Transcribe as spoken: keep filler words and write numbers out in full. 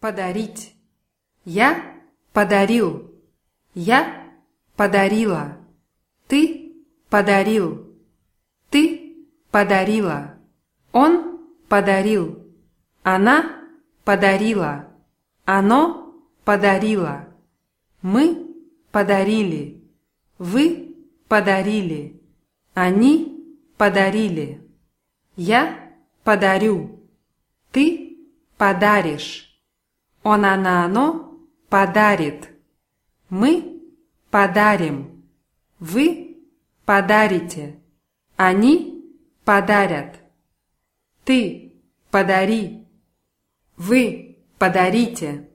Подарить. Я подарил. Я подарила. Ты подарил. Ты подарила. Он подарил. Она подарила. Оно подарило. Мы подарили. Вы подарили. Они подарили. Я подарю. Ты подаришь. Он, она, оно подарит. Мы подарим. Вы подарите. Они подарят. Ты подари. Вы подарите.